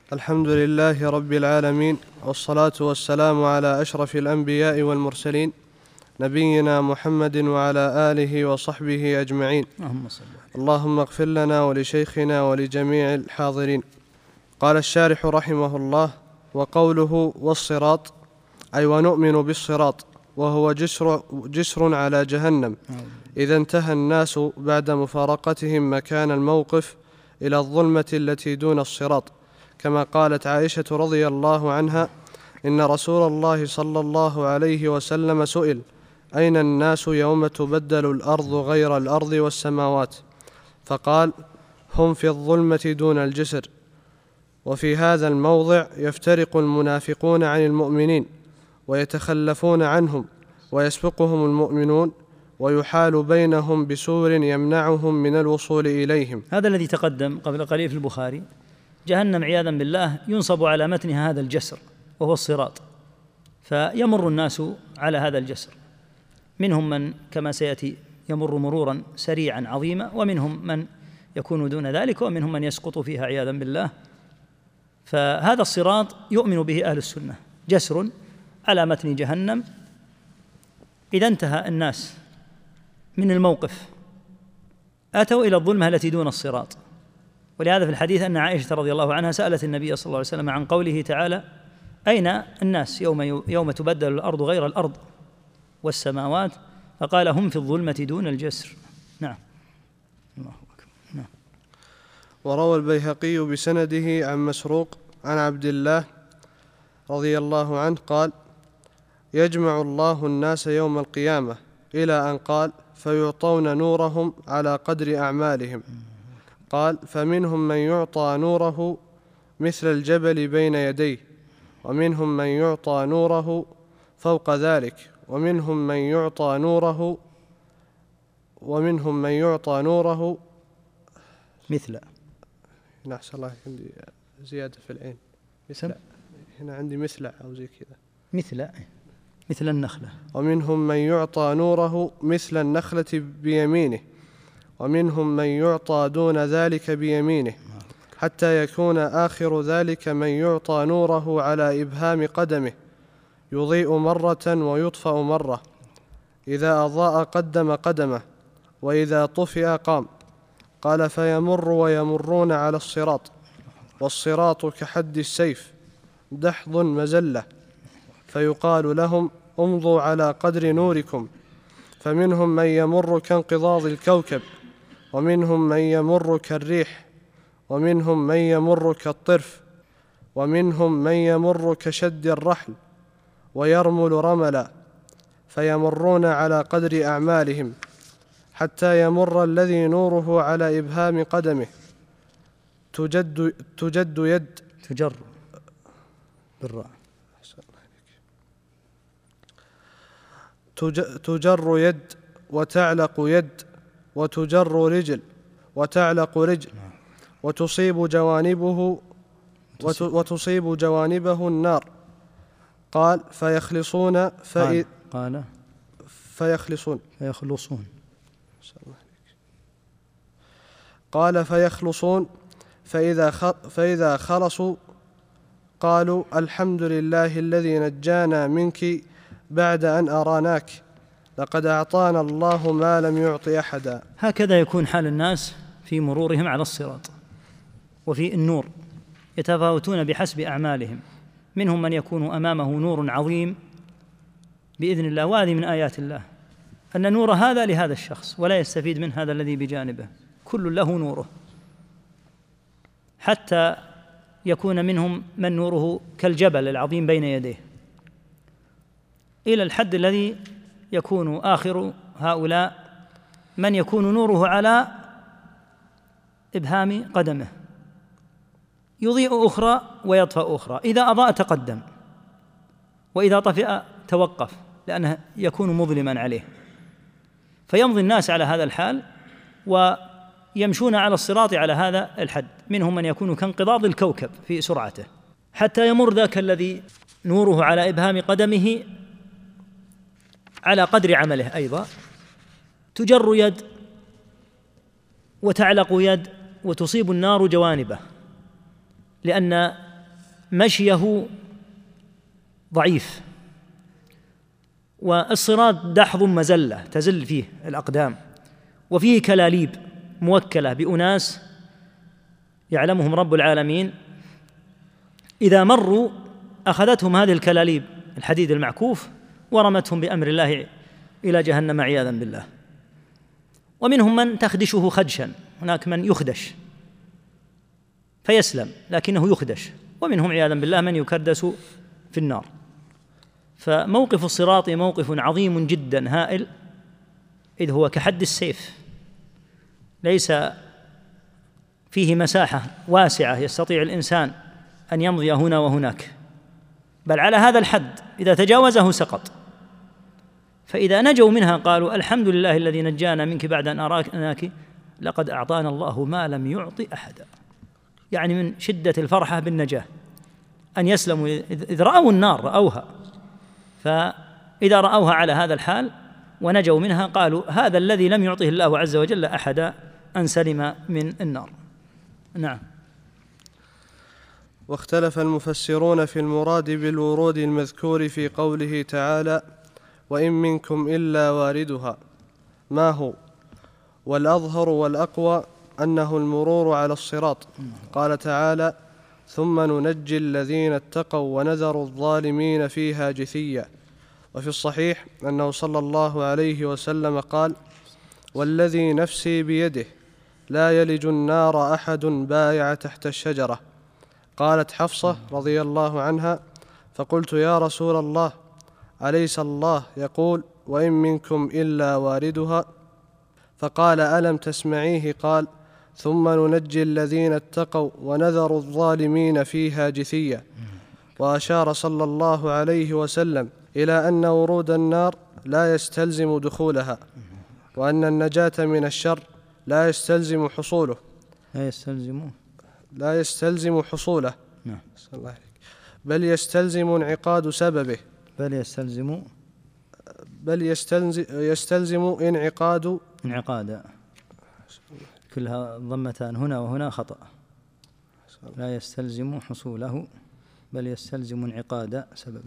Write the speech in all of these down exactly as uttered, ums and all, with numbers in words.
الحمد لله رب العالمين، والصلاة والسلام على أشرف الأنبياء والمرسلين، نبينا محمد وعلى آله وصحبه أجمعين. اللهم اغفر لنا ولشيخنا ولجميع الحاضرين. قال الشارح رحمه الله: وقوله والصراط أي ونؤمن بالصراط، وهو جسر, جسر على جهنم إذا انتهى الناس بعد مفارقتهم مكان الموقف إلى الظلمة التي دون الصراط، كما قالت عائشة رضي الله عنها: إن رسول الله صلى الله عليه وسلم سئل: أين الناس يوم تبدل الأرض غير الأرض والسماوات؟ فقال: هم في الظلمة دون الجسر. وفي هذا الموضع يفترق المنافقون عن المؤمنين ويتخلفون عنهم ويسبقهم المؤمنون، ويحال بينهم بسور يمنعهم من الوصول إليهم. هذا الذي تقدم قبل قليل في البخاري، جهنم عياذا بالله ينصب على متنها هذا الجسر وهو الصراط، فيمر الناس على هذا الجسر، منهم من كما سيأتي يمر مرورا سريعا عظيما، ومنهم من يكون دون ذلك، ومنهم من يسقط فيها عياذا بالله. فهذا الصراط يؤمن به أهل السنة، جسر على متن جهنم إذا انتهى الناس من الموقف أتوا إلى الظلمة التي دون الصراط. ولهذا في الحديث أن عائشة رضي الله عنها سألت النبي صلى الله عليه وسلم عن قوله تعالى: أين الناس يوم, يوم تبدل الأرض غير الأرض والسماوات؟ فقال: هم في الظلمة دون الجسر. نعم. الله أكبر. نعم. وروى البيهقي بسنده عن مسروق عن عبد الله رضي الله عنه قال: يجمع الله الناس يوم القيامة، إلى أن قال: فيعطون نورهم على قدر أعمالهم. قال: فمنهم من يعطى نوره مثل الجبل بين يديه، ومنهم من يعطى نوره فوق ذلك، ومنهم من يعطى نوره ومنهم من يعطى نوره مثل هنا أحسن الله، عندي زيادة في العين، مثل هنا عندي مثل أو زي كذا، مثل مثل النخلة. ومنهم من يعطى نوره مثل النخلة بيمينه، ومنهم من يعطى دون ذلك بيمينه، حتى يكون آخر ذلك من يعطى نوره على إبهام قدمه، يضيء مرة ويطفأ مرة، إذا أضاء قدم قدمه، وإذا طفئ قام. قال: فيمر ويمرون على الصراط، والصراط كحد السيف دحض مزلة، فيقال لهم: امضوا على قدر نوركم. فمنهم من يمر كانقضاض الكوكب، ومنهم من يمر كالريح، ومنهم من يمر كالطرف، ومنهم من يمر كشد الرحل ويرمل رملا، فيمرون على قدر أعمالهم، حتى يمر الذي نوره على إبهام قدمه تجد, تجد يد تجر بالراء تجر يد وتعلق يد وتجر رجل وتعلق رجل، وتصيب جوانبه وتصيب جوانبه النار. قال: فيخلصون فإ... قال فيخلصون فيخلصون قال فيخلصون فإذا خ... فإذا خلصوا قالوا: الحمد لله الذي نجانا منك بعد أن أراناك، لقد أعطانا الله ما لم يعط أحدا. هكذا يكون حال الناس في مرورهم على الصراط وفي النور، يتفاوتون بحسب أعمالهم، منهم من يكون أمامه نور عظيم بإذن الله، وهذه من آيات الله أن نور هذا لهذا الشخص ولا يستفيد من هذا الذي بجانبه، كل له نوره، حتى يكون منهم من نوره كالجبل العظيم بين يديه، إلى الحد الذي يكون آخر هؤلاء من يكون نوره على إبهام قدمه، يضيء أخرى ويطفأ أخرى، إذا أضاء تقدم، وإذا طفئ توقف، لأنه يكون مظلما عليه. فيمضي الناس على هذا الحال ويمشون على الصراط على هذا الحد، منهم من يكون كانقضاض الكوكب في سرعته، حتى يمر ذاك الذي نوره على إبهام قدمه على قدر عمله أيضا، تجر يد وتعلق يد وتصيب النار جوانبه، لأن مشيه ضعيف، والصراط دحض مزلة تزل فيه الأقدام، وفيه كلاليب موكلة بأناس يعلمهم رب العالمين، إذا مروا أخذتهم هذه الكلاليب الحديد المعكوف ورمتهم بأمر الله إلى جهنم عياذا بالله. ومنهم من تخدشه خدشا، هناك من يخدش فيسلم لكنه يخدش، ومنهم عياذا بالله من يكدس في النار. فموقف الصراط موقف عظيم جدا هائل، إذ هو كحد السيف، ليس فيه مساحة واسعة يستطيع الإنسان أن يمضي هنا وهناك، بل على هذا الحد إذا تجاوزه سقط. فإذا نجوا منها قالوا الحمد لله الذي نجانا منك بعد أن أراكناك لقد أعطانا الله ما لم يعط أحدا، يعني من شدة الفرحة بالنجاة أن يسلموا. إذ رأوا النار رأوها، فإذا رأوها على هذا الحال ونجوا منها قالوا هذا الذي لم يعطه الله عز وجل أحدا أن سلم من النار. نعم. واختلف المفسرون في المراد بالورود المذكور في قوله تعالى وإن منكم إلا واردها ما هو، والأظهر والأقوى أنه المرور على الصراط. قال تعالى ثم ننجي الذين اتقوا ونذر الظالمين فيها جثيا. وفي الصحيح أنه صلى الله عليه وسلم قال والذي نفسي بيده لا يلج النار أحد بايع تحت الشجرة. قالت حفصة رضي الله عنها فقلت يا رسول الله أليس الله يقول وإن منكم إلا واردها؟ فقال ألم تسمعيه قال ثم ننجي الذين اتقوا ونذر الظالمين فيها جثيا. وأشار صلى الله عليه وسلم إلى أن ورود النار لا يستلزم دخولها، وأن النجاة من الشر لا يستلزم حصوله لا يستلزم لا يستلزم حصوله نعم. بل يستلزم انعقاد سببه بل يستلزم بل يستلزم, يستلزم انعقاد انعقاد كلها ضمتان هنا وهنا خطأ. لا يستلزم حصوله بل يستلزم انعقاد سببه.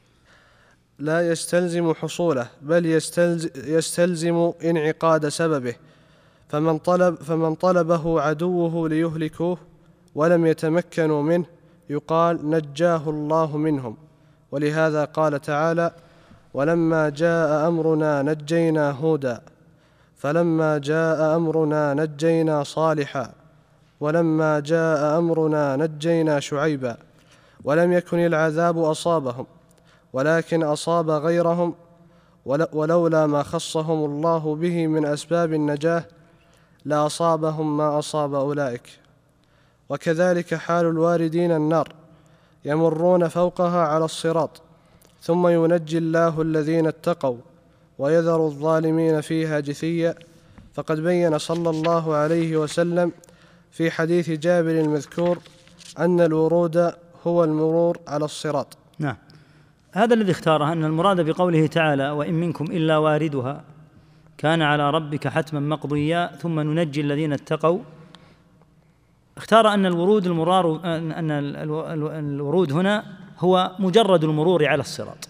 لا يستلزم حصوله بل يستلزم انعقاد سببه. فمن طلب فمن طلبه عدوه ليهلكوه ولم يتمكنوا منه يقال نجاه الله منهم. ولهذا قال تعالى ولما جاء أمرنا نجينا هودا فلما جاء أمرنا نجينا صالحا ولما جاء أمرنا نجينا شعيبا. ولم يكن العذاب أصابهم ولكن أصاب غيرهم، ولولا ما خصهم الله به من أسباب النجاة لأصابهم ما أصاب أولئك. وكذلك حال الواردين النار، يمرون فوقها على الصراط ثم ينجي الله الذين اتقوا ويذر الظالمين فيها جثيا. فقد بين صلى الله عليه وسلم في حديث جابر المذكور أن الورود هو المرور على الصراط. نعم، هذا الذي اختاره أن المراد بقوله تعالى وإن منكم إلا واردها كان على ربك حتما مقضيا ثم ننجي الذين اتقوا. اختار أن الورود المرار أن الورود هنا هو مجرد المرور على الصراط.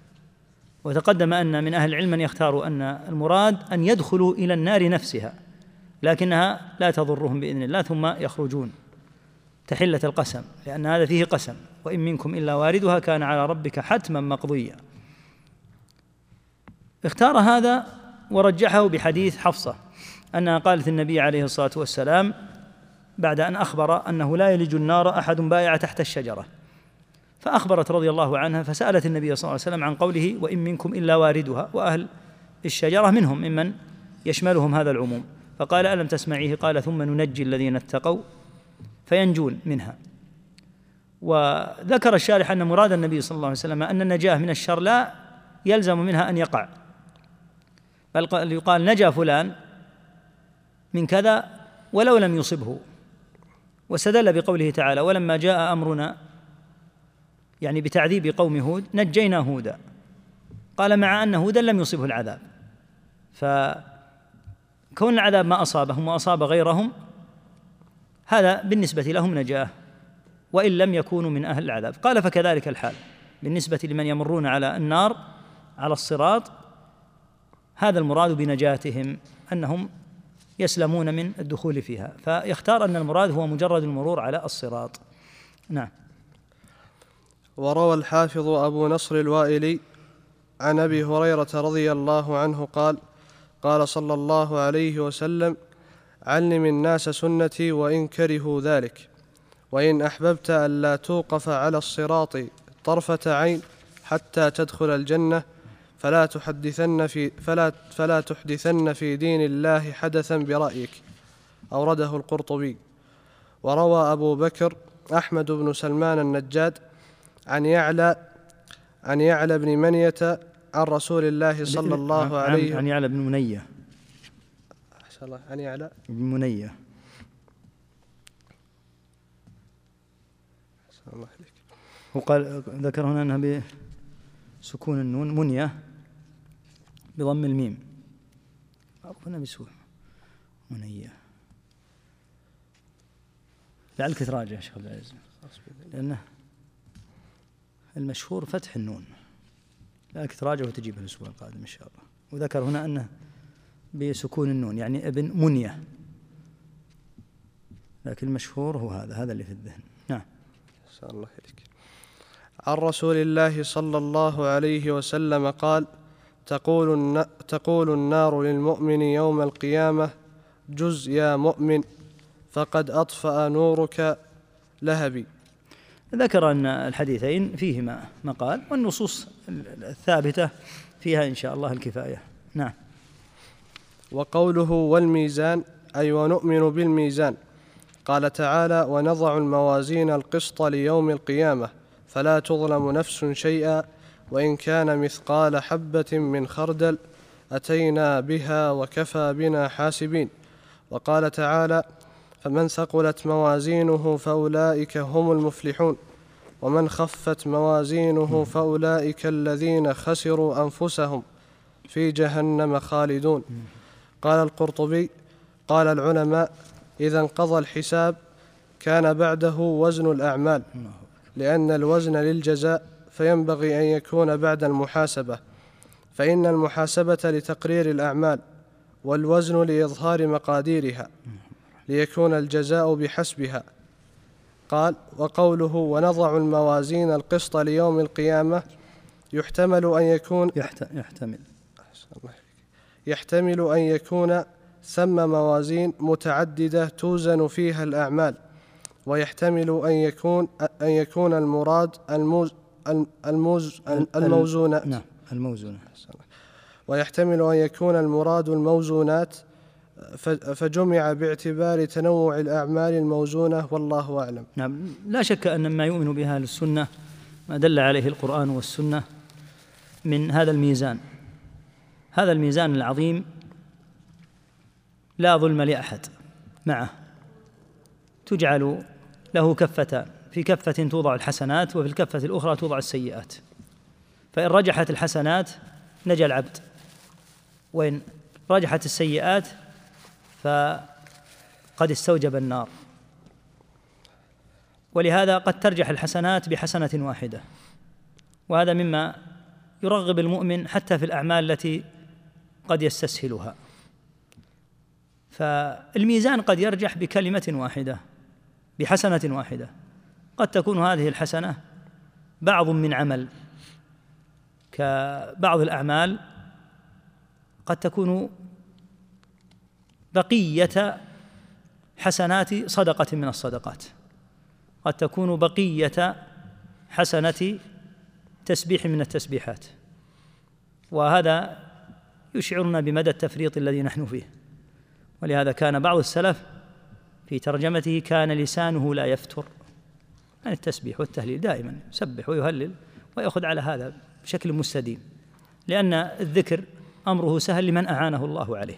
وتقدم أن من أهل العلم من يختار أن المراد أن يدخلوا إلى النار نفسها لكنها لا تضرهم بإذن الله ثم يخرجون تحلة القسم، لأن هذا فيه قسم وإن منكم إلا واردها كان على ربك حتما مقضيا. اختار هذا ورجحه بحديث حفصة أنها قالت النبي عليه الصلاة والسلام بعد أن أخبر أنه لا يلج النار أحد بايع تحت الشجرة، فأخبرت رضي الله عنها فسألت النبي صلى الله عليه وسلم عن قوله وإن منكم إلا واردها، وأهل الشجرة منهم ممن يشملهم هذا العموم، فقال ألم تسمعيه قال ثم ننجي الذين اتقوا فينجون منها. وذكر الشارح أن مراد النبي صلى الله عليه وسلم أن النجاة من الشر لا يلزم منها أن يقع، بل يقال نجا فلان من كذا ولو لم يصبه. واستدل بقوله تعالى ولما جاء أمرنا يعني بتعذيب قوم هود نجينا هودا، قال مع أن هودا لم يصبه العذاب، فكون العذاب ما أصابهم وأصاب غيرهم هذا بالنسبة لهم نجاة وإن لم يكونوا من أهل العذاب. قال فكذلك الحال بالنسبة لمن يمرون على النار على الصراط، هذا المراد بنجاتهم أنهم يسلمون من الدخول فيها، فيختار أن المراد هو مجرد المرور على الصراط. نعم. وروى الحافظ أبو نصر الوائلي عن أبي هريرة رضي الله عنه قال: قال صلى الله عليه وسلم: علم الناس سنتي وإن كرهوا ذلك، وإن أحببت ألا توقف على الصراط طرفة عين حتى تدخل الجنة فلا تحدثن في فلا فلا تحدثن في دين الله حدثا برأيك. أورده القرطبي. وروى أبو بكر أحمد بن سلمان النجاد عن يعلى عن يعلى بن منية عن رسول الله صلى الله عليه وسلم عن يعلى بن منية عن يعلى بن منية وقال ذكر هنا أنها بسكون النون، منية بضم الميم، هنا بسهولة منية. لعلك تراجع يا شيخ عبد العزيز، لأنه المشهور فتح النون، لعلك تراجع وتجيب الأسبوع القادم إن شاء الله. وذكر هنا أنه بسكون النون يعني ابن منية، لكن المشهور هو هذا هذا اللي في الذهن. نعم. أحسن الله إليك. عن رسول الله صلى الله عليه وسلم قال: تقول تقول النار للمؤمن يوم القيامة: جز يا مؤمن فقد أطفأ نورك لهبي. ذكر أن الحديثين فيهما مقال، والنصوص الثابتة فيها إن شاء الله الكفاية. نعم. وقوله والميزان أي ونؤمن بالميزان. قال تعالى: ونضع الموازين القسط ليوم القيامة فلا تظلم نفس شيئا وإن كان مثقال حبة من خردل أتينا بها وكفى بنا حاسبين. وقال تعالى: فمن ثقلت موازينه فأولئك هم المفلحون ومن خفت موازينه فأولئك الذين خسروا أنفسهم في جهنم خالدون. قال القرطبي: قال العلماء: إذا انقضى الحساب كان بعده وزن الأعمال، لأن الوزن للجزاء فينبغي أن يكون بعد المحاسبة، فإن المحاسبة لتقرير الأعمال والوزن لإظهار مقاديرها ليكون الجزاء بحسبها. قال: وقوله ونضع الموازين القسط ليوم القيامة يحتمل أن يكون يحتمل يحتمل أن يكون ثم موازين متعددة توزن فيها الأعمال، ويحتمل أن يكون أن يكون المراد الموز الموز الموزونات نعم الموزونات ويحتمل أن يكون المراد الموزونات فجمع باعتبار تنوع الأعمال الموزونة، والله أعلم. نعم. لا شك أن ما يؤمن بها السنة ما دل عليه القرآن والسنة من هذا الميزان، هذا الميزان العظيم لا ظلم لأحد معه، تجعل له كفتان، في كفة توضع الحسنات وفي الكفة الأخرى توضع السيئات، فإن رجحت الحسنات نجا العبد، وإن رجحت السيئات فقد استوجب النار. ولهذا قد ترجح الحسنات بحسنة واحدة، وهذا مما يرغب المؤمن حتى في الأعمال التي قد يستسهلها. فالميزان قد يرجح بكلمة واحدة بحسنة واحدة، قد تكون هذه الحسنة بعض من عمل كبعض الأعمال، قد تكون بقية حسنات صدقة من الصدقات، قد تكون بقية حسنة تسبيح من التسبيحات، وهذا يشعرنا بمدى التفريط الذي نحن فيه. ولهذا كان بعض السلف في ترجمته كان لسانه لا يفتر عن التسبيح والتهليل، دائما يسبح ويهلل ويأخذ على هذا بشكل مستديم، لأن الذكر أمره سهل لمن أعانه الله عليه.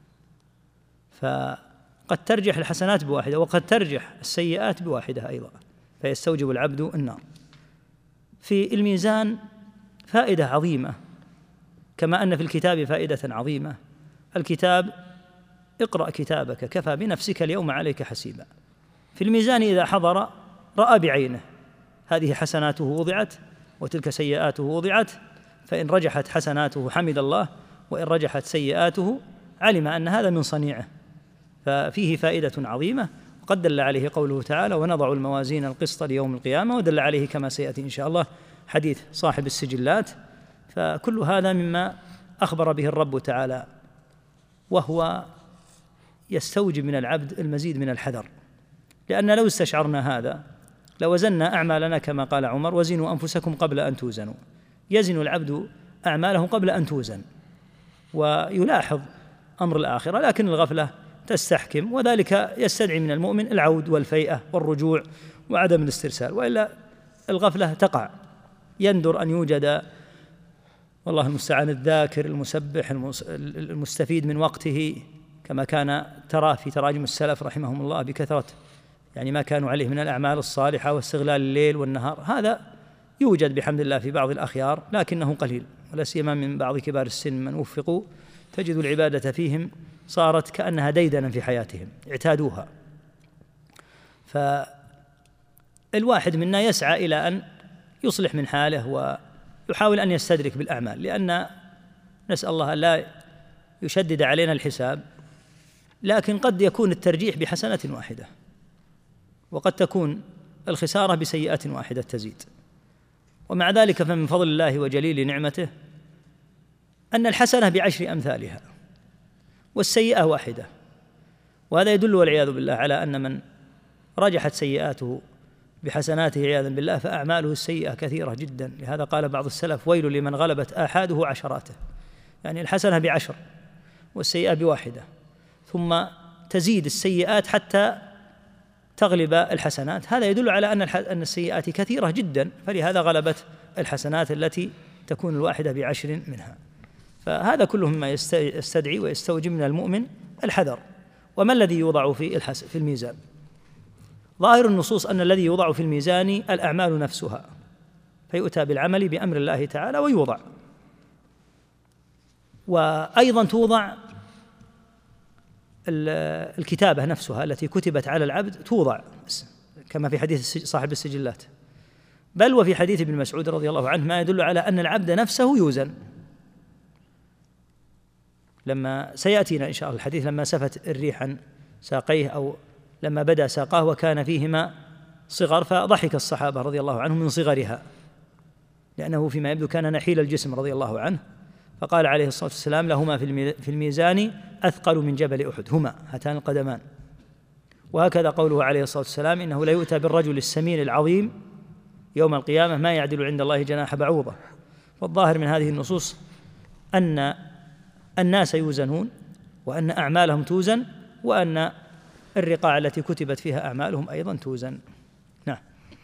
فقد ترجح الحسنات بواحدة وقد ترجح السيئات بواحدة أيضا، فيستوجب العبد النار. في الميزان فائدة عظيمة، كما أن في الكتاب فائدة عظيمة. الكتاب اقرأ كتابك كفى بنفسك اليوم عليك حسيبا. في الميزان إذا حضر رأى بعينه هذه حسناته وضعت وتلك سيئاته وضعت، فإن رجحت حسناته حمد الله، وإن رجحت سيئاته علم أن هذا من صنيعه، ففيه فائدة عظيمة. وقد دل عليه قوله تعالى: ونضع الموازين القسط ليوم القيامة، ودل عليه كما سيأتي إن شاء الله حديث صاحب السجلات. فكل هذا مما أخبر به الرب تعالى، وهو يستوجب من العبد المزيد من الحذر، لأن لو استشعرنا هذا لوزنا أعمالنا كما قال عمر: وزنوا أنفسكم قبل أن توزنوا. يزن العبد أعماله قبل أن توزن ويلاحظ أمر الآخرة، لكن الغفلة تستحكم، وذلك يستدعي من المؤمن العود والفيئة والرجوع وعدم الاسترسال، وإلا الغفلة تقع. يندر أن يوجد والله المستعان الذاكر المسبح المستفيد من وقته، كما كان ترى في تراجم السلف رحمهم الله بكثرة يعني ما كانوا عليه من الأعمال الصالحة واستغلال الليل والنهار. هذا يوجد بحمد الله في بعض الأخيار، لكنه قليل، ولا سيما من بعض كبار السن من وفقوا تجد العبادة فيهم صارت كأنها ديدنا في حياتهم، اعتادوها. فالواحد منا يسعى إلى أن يصلح من حاله ويحاول أن يستدرك بالأعمال، لأن نسأل الله لا يشدد علينا الحساب، لكن قد يكون الترجيح بحسنة واحدة، وقد تكون الخسارة بسيئة واحدة تزيد. ومع ذلك فمن فضل الله وجليل نعمته أن الحسنة بعشر أمثالها والسيئة واحدة، وهذا يدل والعياذ بالله على أن من رجحت سيئاته بحسناته عياذا بالله فأعماله السيئة كثيرة جدا. لهذا قال بعض السلف: ويل لمن غلبت آحاده عشراته، يعني الحسنة بعشر والسيئة بواحدة، ثم تزيد السيئات حتى تغلب الحسنات. هذا يدل على أن أن السيئات كثيرة جدا، فلهذا غلبت الحسنات التي تكون الواحدة بعشر منها. فهذا كله مما يستدعي ويستوجب من المؤمن الحذر. وما الذي يوضع في في الميزان؟ ظاهر النصوص أن الذي يوضع في الميزان الأعمال نفسها، فيؤتى بالعمل بأمر الله تعالى ويوضع. وأيضا توضع الكتابة نفسها التي كتبت على العبد، توضع كما في حديث صاحب السجلات، بل وفي حديث ابن مسعود رضي الله عنه ما يدل على أن العبد نفسه يوزن. لما سيأتينا إن شاء الله الحديث لما سفت الريح عن ساقيه أو لما بدأ ساقاه وكان فيهما صغر، فضحك الصحابة رضي الله عنهم من صغرها، لأنه فيما يبدو كان نحيل الجسم رضي الله عنه، فقال عليه الصلاة والسلام: لهما في الميزان أثقل من جبل أحد، هما هاتان القدمان. وهكذا قوله عليه الصلاة والسلام: إنه لا يؤتى بالرجل السمين العظيم يوم القيامة ما يعدل عند الله جناح بعوضة. والظاهر من هذه النصوص أن الناس يوزنون، وأن أعمالهم توزن، وأن الرقاع التي كتبت فيها أعمالهم أيضا توزن. نعم.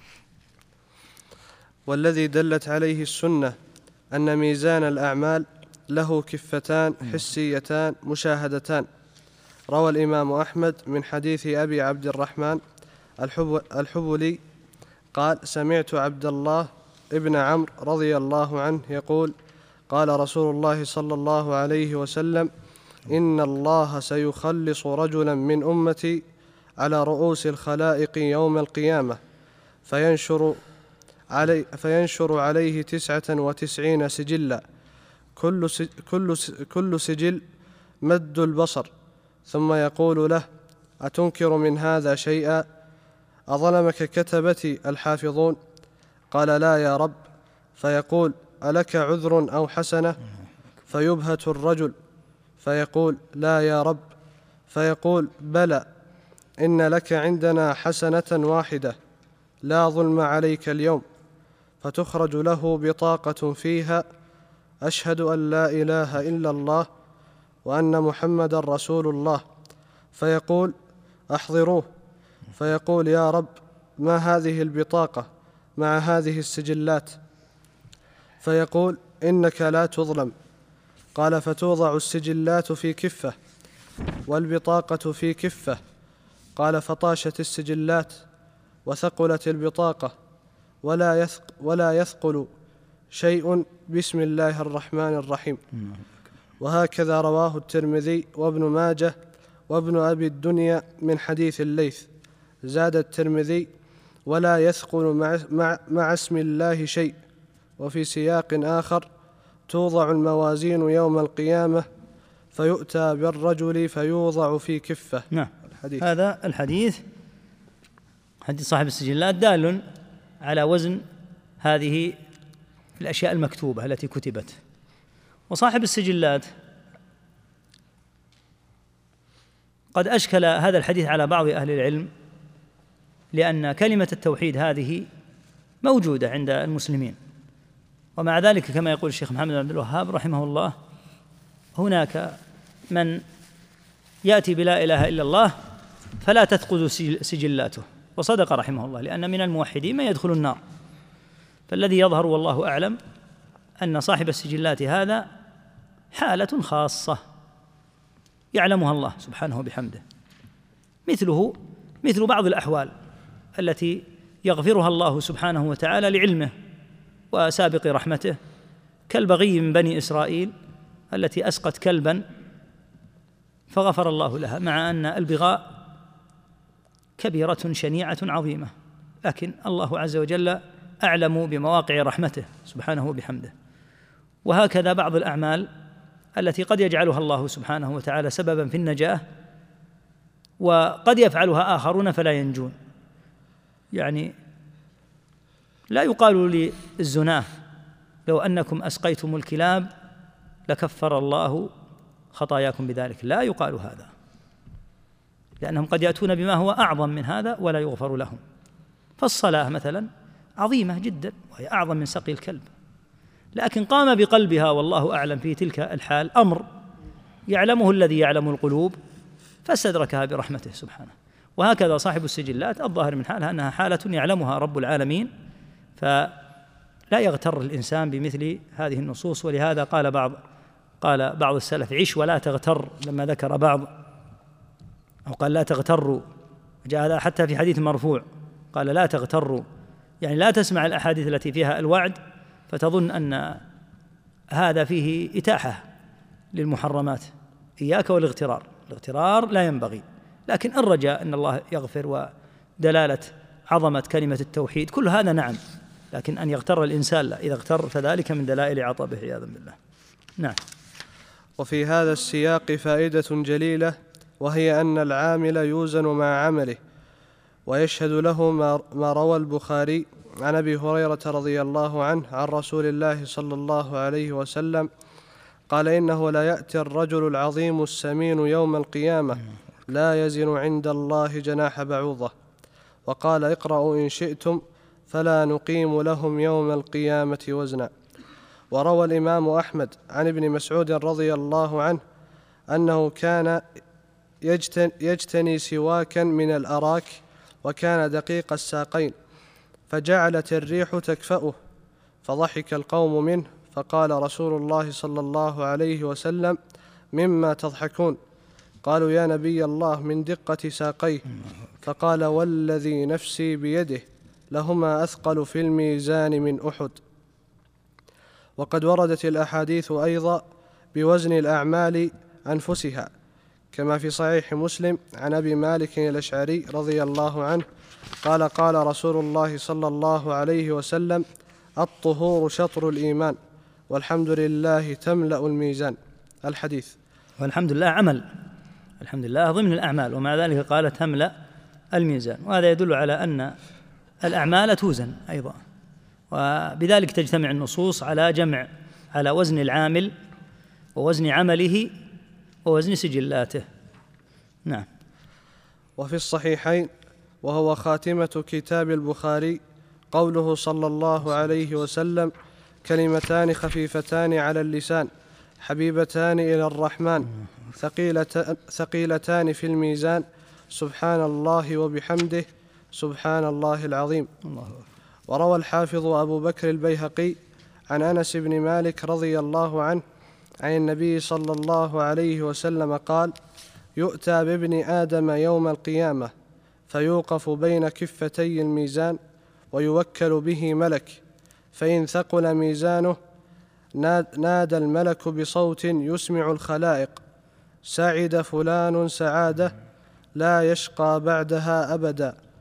والذي دلت عليه السنة أن ميزان الأعمال له كفتان حسيتان مشاهدتان. روى الإمام أحمد من حديث أبي عبد الرحمن الحبلي قال: سمعت عبد الله ابن عمرو رضي الله عنه يقول: قال رسول الله صلى الله عليه وسلم: إن الله سيخلص رجلا من أمتي على رؤوس الخلائق يوم القيامة فينشر, علي فينشر عليه تسعة وتسعين سجلا، كل, كل, كل سجل مد البصر، ثم يقول له: أتنكر من هذا شيئا؟ أظلمك كتبتي الحافظون؟ قال: لا يا رب. فيقول: ألك عذر أو حسنة؟ فيبهت الرجل فيقول: لا يا رب. فيقول: بلى، إن لك عندنا حسنة واحدة، لا ظلم عليك اليوم. فتخرج له بطاقة فيها: أشهد أن لا إله إلا الله وأن محمد رسول الله. فيقول: أحضروه. فيقول: يا رب، ما هذه البطاقة مع هذه السجلات؟ فيقول: إنك لا تظلم. قال: فتوضع السجلات في كفة والبطاقة في كفة. قال: فطاشت السجلات وثقلت البطاقة، ولا يثق ولا يثقل شيء بسم الله الرحمن الرحيم. وهكذا رواه الترمذي وابن ماجه وابن أبي الدنيا من حديث الليث. زاد الترمذي: ولا يثقل مع, مع, مع اسم الله شيء. وفي سياق آخر: توضع الموازين يوم القيامة فيؤتى بالرجل فيوضع في كفة. نعم. الحديث. هذا الحديث حديث صاحب السجلات دال على وزن هذه الأشياء المكتوبة التي كتبت. وصاحب السجلات قد أشكل هذا الحديث على بعض أهل العلم، لأن كلمة التوحيد هذه موجودة عند المسلمين، ومع ذلك كما يقول الشيخ محمد بن عبد الوهاب رحمه الله هناك من يأتي بلا إله إلا الله فلا تثقل سجلاته، وصدق رحمه الله، لأن من الموحدين من يدخل النار. فالذي يظهر والله أعلم أن صاحب السجلات هذا حالة خاصة يعلمها الله سبحانه وبحمده، مثله مثل بعض الأحوال التي يغفرها الله سبحانه وتعالى لعلمه وسابق رحمته، كالبغي من بني إسرائيل التي أسقت كلبا فغفر الله لها، مع أن البغاء كبيرة شنيعة عظيمة، لكن الله عز وجل أعلم بمواقع رحمته سبحانه وبحمده. وهكذا بعض الأعمال التي قد يجعلها الله سبحانه وتعالى سببا في النجاة، وقد يفعلها آخرون فلا ينجون. يعني لا يقال للزناه لو أنكم أسقيتم الكلاب لكفر الله خطاياكم بذلك، لا يقال هذا، لأنهم قد يأتون بما هو أعظم من هذا ولا يغفر لهم. فالصلاة مثلا عظيمة جدا وهي أعظم من سقي الكلب، لكن قام بقلبها والله أعلم في تلك الحال أمر يعلمه الذي يعلم القلوب فاستدركها برحمته سبحانه. وهكذا صاحب السجلات الظاهر من حالها أنها حالة يعلمها رب العالمين، فلا يغتر الإنسان بمثل هذه النصوص. ولهذا قال بعض قال بعض السلف: عش ولا تغتر، لما ذكر بعض أو قال لا تغتروا، جاء هذا حتى في حديث مرفوع قال لا تغتروا، يعني لا تسمع الأحاديث التي فيها الوعد فتظن أن هذا فيه إتاحة للمحرمات، إياك والاغترار، الاغترار لا ينبغي. لكن الرجاء أن الله يغفر ودلالة عظمة كلمة التوحيد كل هذا نعم، لكن أن يغتر الإنسان لا، إذا اغتر فذلك من دلائل عطبه عياذا بالله. نعم. وفي هذا السياق فائدة جليلة، وهي أن العامل يوزن مع عمله، ويشهد له ما روى البخاري عن أبي هريرة رضي الله عنه عن رسول الله صلى الله عليه وسلم قال: إنه لا يأتي الرجل العظيم السمين يوم القيامة لا يزن عند الله جناح بعوضة. وقال: اقرأوا إن شئتم فلا نقيم لهم يوم القيامة وزنا. وروى الإمام أحمد عن ابن مسعود رضي الله عنه أنه كان يجتني سواكا من الأراك، وكان دقيق الساقين، فجعلت الريح تكفأه، فضحك القوم منه، فقال رسول الله صلى الله عليه وسلم: مما تضحكون؟ قالوا: يا نبي الله من دقة ساقيه. فقال: والذي نفسي بيده لهما أثقل في الميزان من أحد. وقد وردت الأحاديث أيضا بوزن الأعمال أنفسها، كما في صحيح مسلم عن أبي مالك الأشعري رضي الله عنه قال: قال رسول الله صلى الله عليه وسلم: الطهور شطر الإيمان، والحمد لله تملأ الميزان. الحديث. والحمد لله عمل، الحمد لله ضمن الأعمال، ومع ذلك قال تملأ الميزان، وهذا يدل على أن الأعمال توزن أيضا، وبذلك تجتمع النصوص على جمع على وزن العامل ووزن عمله ووزن سجلاته. نعم. وفي الصحيحين وهو خاتمة كتاب البخاري قوله صلى الله عليه وسلم: كلمتان خفيفتان على اللسان حبيبتان إلى الرحمن ثقيلتان في الميزان، سبحان الله وبحمده سبحان الله العظيم. الله. وروى الحافظ أبو بكر البيهقي عن أنس بن مالك رضي الله عنه عن النبي صلى الله عليه وسلم قال: يؤتى بابن آدم يوم القيامة فيوقف بين كفتي الميزان ويوكل به ملك، فإن ثقل ميزانه نادى الملك بصوت يسمع الخلائق: سعد فلان سعادة لا يشقى بعدها أبدا.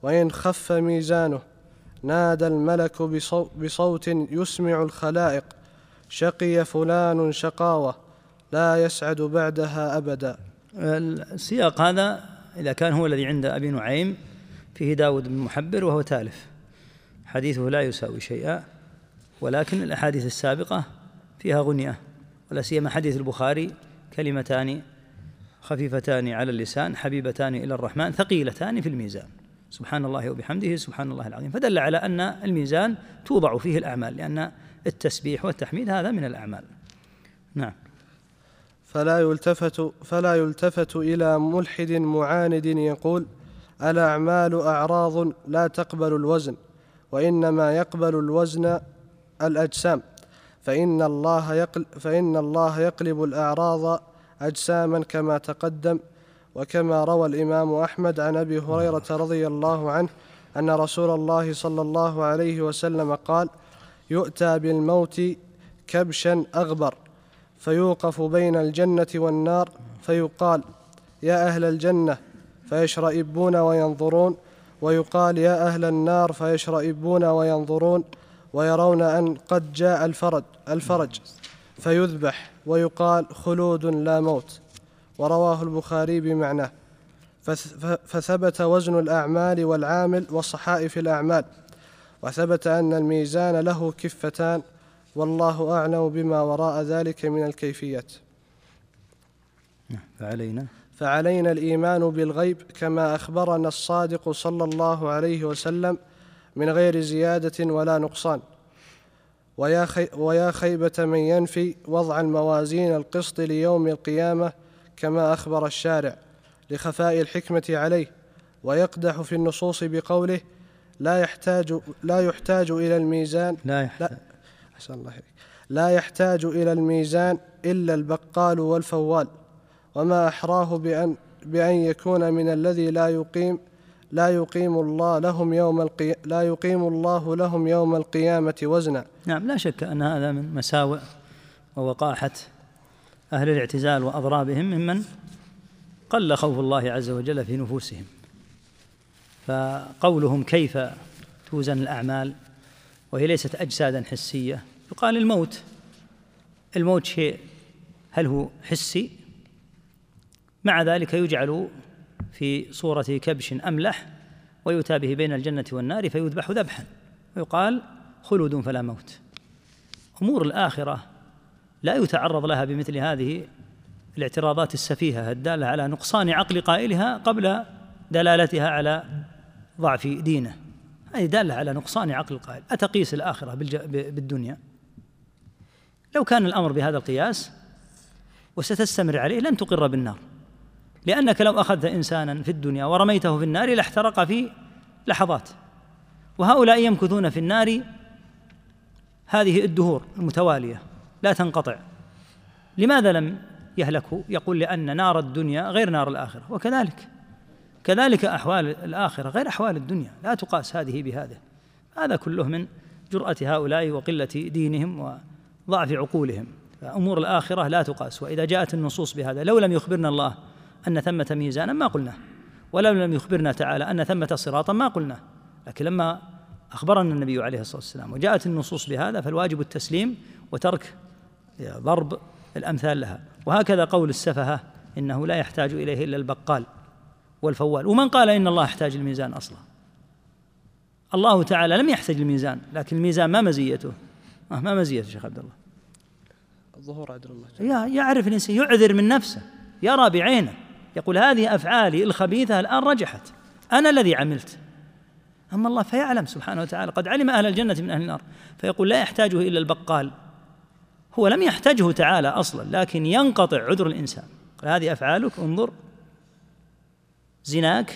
وإن خف ميزانه نادى الملك بصوت يسمع الخلائق: شقي فلان شقاوة لا يسعد بعدها أبدا. السياق هذا إذا كان هو الذي عند أبي نعيم فيه داود بن محبر وهو تالف، حديثه لا يساوي شيئا، ولكن الأحاديث السابقة فيها غنية، ولا سيما حديث البخاري: كلمتان خفيفتان على اللسان حبيبتان إلى الرحمن ثقيلتان في الميزان، سبحان الله وبحمده سبحان الله العظيم. فدل على أن الميزان توضع فيه الأعمال، لأن التسبيح والتحميد هذا من الأعمال. نعم. فلا يلتفت فلا يلتفت إلى ملحد معاند يقول: الأعمال أعراض لا تقبل الوزن، وإنما يقبل الوزن الأجسام، فإن الله يقل فإن الله يقلب الأعراض أجساما كما تقدم. وكما روى الإمام أحمد عن أبي هريرة رضي الله عنه أن رسول الله صلى الله عليه وسلم قال: يؤتى بالموت كبشا أغبر فيوقف بين الجنة والنار فيقال: يا أهل الجنة، فيشرئبون وينظرون، ويقال: يا أهل النار، فيشرئبون وينظرون، ويرون أن قد جاء الفرج, الفرج فيذبح ويقال: خلود لا موت. ورواه البخاري بمعناه. فثبت وزن الأعمال والعامل وصحائف الأعمال، وثبت أن الميزان له كفتان، والله أعلم بما وراء ذلك من الكيفيات. فعلينا فعلينا الإيمان بالغيب كما أخبرنا الصادق صلى الله عليه وسلم من غير زيادة ولا نقصان. ويا, خي ويا خيبة من ينفي وضع الموازين القسط ليوم القيامة كما أخبر الشارع لخفاء الحكمة عليه، ويقدح في النصوص بقوله: لا يحتاج لا يحتاج إلى الميزان لا يحتاج, لا, الله لا يحتاج إلى الميزان إلا البقال والفوال، وما أحراه بأن, بأن يكون من الذي لا يقيم لا يقيم الله لهم يوم القي... لا يقيم الله لهم يوم القيامة وزنا. نعم، لا شك أن هذا من مساوئ ووقاحة أهل الاعتزال وأضرابهم ممن قل خوف الله عز وجل في نفوسهم. فقولهم كيف توزن الأعمال وهي ليست أجسادا حسية، يقال الموت الموت شيء هل هو حسي؟ مع ذلك يجعل في صورة كبش أملح ويؤتى به بين الجنة والنار فيذبح ذبحا ويقال: خلود فلا موت. أمور الآخرة لا يتعرض لها بمثل هذه الاعتراضات السفيهة الدالة على نقصان عقل قائلها قبل دلالتها على ضعف دينه. هذه دالة على نقصان عقل القائل. أتقيس الآخرة بالدنيا؟ لو كان الأمر بهذا القياس وستستمر عليه لن تقر بالنار، لأنك لو أخذت إنسانا في الدنيا ورميته في النار لاحترق في لحظات، وهؤلاء يمكثون في النار هذه الدهور المتوالية لا تنقطع. لماذا لم يهلكوا؟ يقول: لأن نار الدنيا غير نار الآخرة. وكذلك كذلك أحوال الآخرة غير أحوال الدنيا، لا تقاس هذه بهذه. هذا كله من جرأة هؤلاء وقلة دينهم وضعف عقولهم. فأمور الآخرة لا تقاس. وإذا جاءت النصوص بهذا لو لم يخبرنا الله أن ثمة ميزانا ما قلنا، ولو لم يخبرنا تعالى أن ثمة صراطا ما قلنا، لكن لما أخبرنا النبي عليه الصلاة والسلام وجاءت النصوص بهذا فالواجب التسليم وترك ضرب الأمثال لها. وهكذا قول السفهة إنه لا يحتاج إليه إلا البقال والفوال. ومن قال إن الله يحتاج الميزان أصلا؟ الله تعالى لم يحتاج الميزان، لكن الميزان ما مزيته؟ ما مزيته شيخ عبد الله؟ الظهور عدل الله. يعرف الإنسان، يعذر من نفسه، يرى بعينه، يقول: هذه أفعالي الخبيثة الآن رجحت، أنا الذي عملت. أما الله فيعلم سبحانه وتعالى، قد علم أهل الجنة من أهل النار، فيقول: لا يحتاجه إلا البقال. هو لم يحتاجه تعالى أصلا، لكن ينقطع عذر الإنسان. قال: هذه أفعالك، انظر، زناك،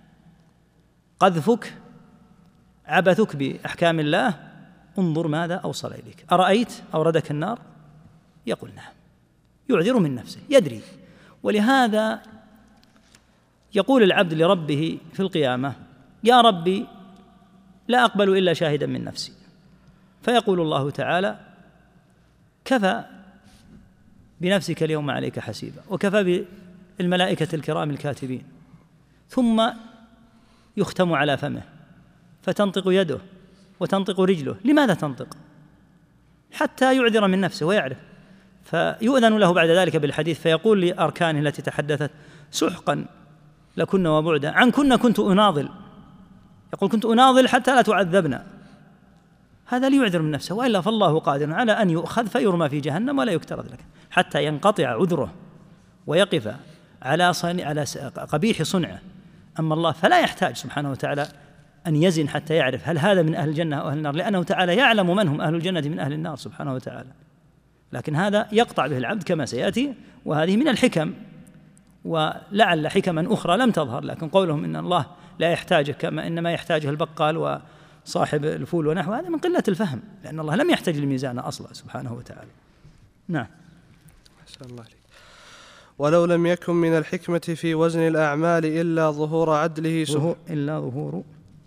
قذفك، عبثك بأحكام الله، انظر ماذا أوصل إليك، أرأيت أوردك النار؟ يقول: نعم. يعذر من نفسه، يدري. ولهذا يقول العبد لربه في القيامة: يا ربي لا أقبل إلا شاهدا من نفسي. فيقول الله تعالى: كفى بنفسك اليوم عليك حسيبا، وكفى بالملائكة الكرام الكاتبين. ثم يختم على فمه فتنطق يده وتنطق رجله. لماذا تنطق؟ حتى يعذر من نفسه ويعرف، فيؤذن له بعد ذلك بالحديث فيقول لأركانه التي تحدثت: سحقا لكن وبعدا عنكن كنت أناضل. يقول: كنت أناضل حتى لا تعذبنا. هذا ليعذر من نفسه، وإلا فالله قادر على أن يؤخذ فيرمى في جهنم ولا يكترث لك حتى ينقطع عذره ويقف على صنع على قبيح صنعه. أما الله فلا يحتاج سبحانه وتعالى أن يزن حتى يعرف هل هذا من أهل الجنة أو أهل النار، لأنه تعالى يعلم من هم أهل الجنة من أهل النار سبحانه وتعالى. لكن هذا يقطع به العبد كما سيأتي، وهذه من الحكم، ولعل حكما أخرى لم تظهر. لكن قولهم إن الله لا يحتاجه كما إنما يحتاجه البقال وصاحب الفول ونحو هذا من قلة الفهم، لأن الله لم يحتاج للميزان أصلا سبحانه وتعالى. نعم. أحسن الله عليك. ولو لم يكن من الحكمة في وزن الأعمال إلا ظهور عدله سبحانه إلا ظهور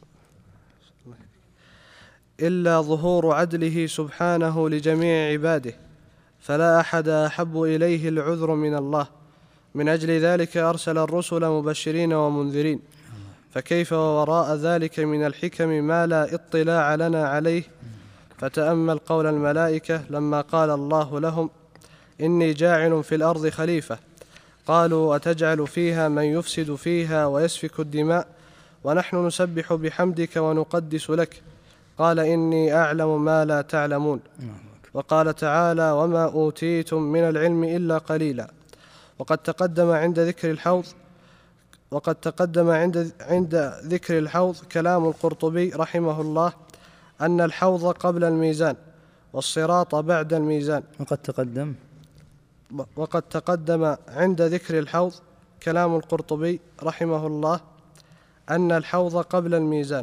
إلا ظهور عدله سبحانه لجميع عباده، فلا أحد أحب إليه العذر من الله. من أجل ذلك أرسل الرسل مبشرين ومنذرين، فكيف وراء ذلك من الحكم ما لا اطلاع لنا عليه. فتأمل قول الملائكة لما قال الله لهم: إني جاعل في الأرض خليفة، قالوا: أتجعل فيها من يفسد فيها ويسفك الدماء ونحن نسبح بحمدك ونقدس لك، قال: إني أعلم ما لا تعلمون. وقال تعالى: وما أوتيتم من العلم إلا قليلا. وقد تقدم عند ذكر الحوض وقد تقدم عند عند ذكر الحوض كلام القرطبي رحمه الله أن الحوض قبل الميزان والصراط بعد الميزان. وقد تقدم وقد تقدم عند ذكر الحوض كلام القرطبي رحمه الله أن الحوض قبل الميزان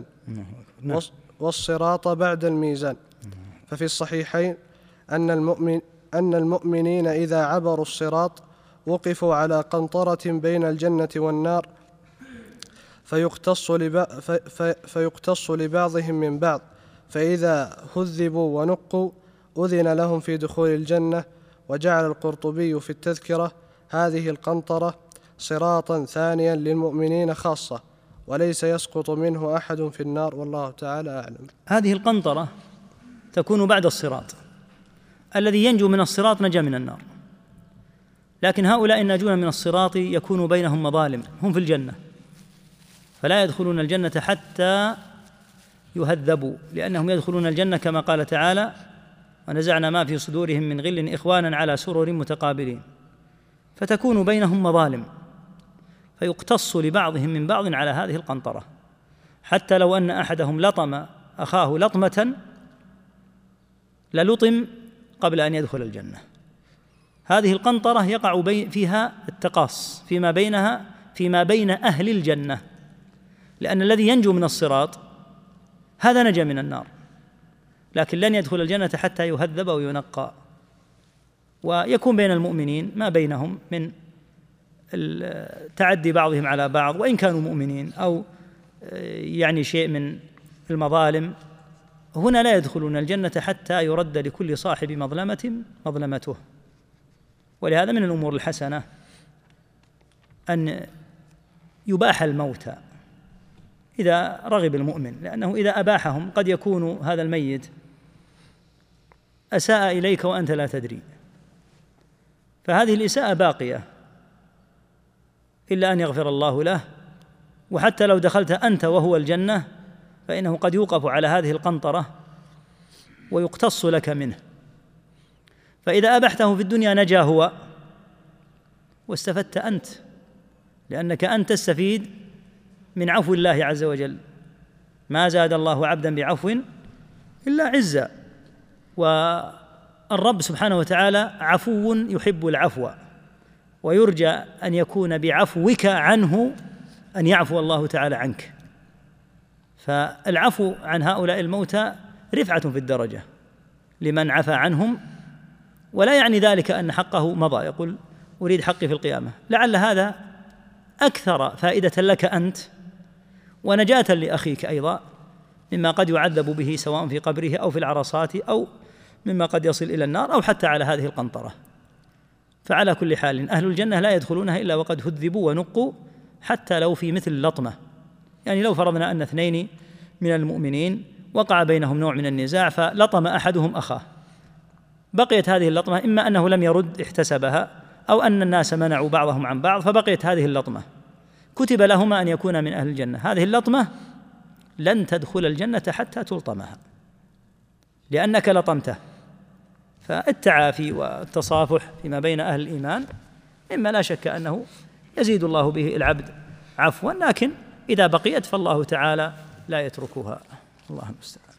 والصراط بعد الميزان. ففي الصحيحين أن المؤمن أن المؤمنين إذا عبروا الصراط وقفوا على قنطرة بين الجنة والنار فيقتص, لب... في... فيقتص لبعضهم من بعض، فإذا هذبوا ونقوا أذن لهم في دخول الجنة. وجعل القرطبي في التذكرة هذه القنطرة صراطا ثانيا للمؤمنين خاصة، وليس يسقط منه أحد في النار، والله تعالى أعلم. هذه القنطرة تكون بعد الصراط، الذي ينجو من الصراط نجا من النار. لكن هؤلاء الناجون من الصراط يكون بينهم مظالم، هم في الجنة فلا يدخلون الجنة حتى يهذبوا، لأنهم يدخلون الجنة كما قال تعالى: ونزعنا ما في صدورهم من غل إخوانا على سرر متقابلين. فتكون بينهم مظالم فيقتص لبعضهم من بعض على هذه القنطرة، حتى لو أن أحدهم لطم أخاه لطمة للطم قبل أن يدخل الجنة. هذه القنطرة يقع فيها التقاص فيما بينها فيما بين أهل الجنة، لأن الذي ينجو من الصراط هذا نجا من النار، لكن لن يدخل الجنة حتى يهذب وينقى. ويكون بين المؤمنين ما بينهم من تعدي بعضهم على بعض وإن كانوا مؤمنين، أو يعني شيء من المظالم. هنا لا يدخلون الجنة حتى يرد لكل صاحب مظلمة مظلمته. ولهذا من الأمور الحسنة أن يباح الموتى إذا رغب المؤمن، لأنه إذا أباحهم قد يكون هذا الميت أساء إليك وأنت لا تدري، فهذه الإساءة باقية إلا أن يغفر الله له. وحتى لو دخلت أنت وهو الجنة فإنه قد يوقف على هذه القنطرة ويقتص لك منه، فإذا أبحته في الدنيا نجا هو واستفدت أنت، لأنك أنت تستفيد من عفو الله عز وجل. ما زاد الله عبدا بعفو إلا عزا، والرب سبحانه وتعالى عفو يحب العفو، ويرجى أن يكون بعفوك عنه أن يعفو الله تعالى عنك. فالعفو عن هؤلاء الموتى رفعة في الدرجة لمن عفى عنهم، ولا يعني ذلك أن حقه مضى. يقول: أريد حقي في القيامة. لعل هذا أكثر فائدة لك أنت ونجاة لأخيك أيضا مما قد يعذب به سواء في قبره أو في العرصات أو مما قد يصل إلى النار أو حتى على هذه القنطرة. فعلى كل حال أهل الجنة لا يدخلونها إلا وقد هذبوا ونقوا، حتى لو في مثل لطمة يعني لو فرضنا أن اثنين من المؤمنين وقع بينهم نوع من النزاع فلطم أحدهم أخاه، بقيت هذه اللطمة إما أنه لم يرد احتسبها أو أن الناس منعوا بعضهم عن بعض فبقيت هذه اللطمة، كتب لهما أن يكونا من أهل الجنة. هذه اللطمة لن تدخل الجنة حتى تلطمها لأنك لطمته. فالتعافي والتصافح فيما بين أهل الإيمان مما لا شك أنه يزيد الله به العبد عفوا، لكن إذا بقيت فالله تعالى لا يتركها. الله المستعان.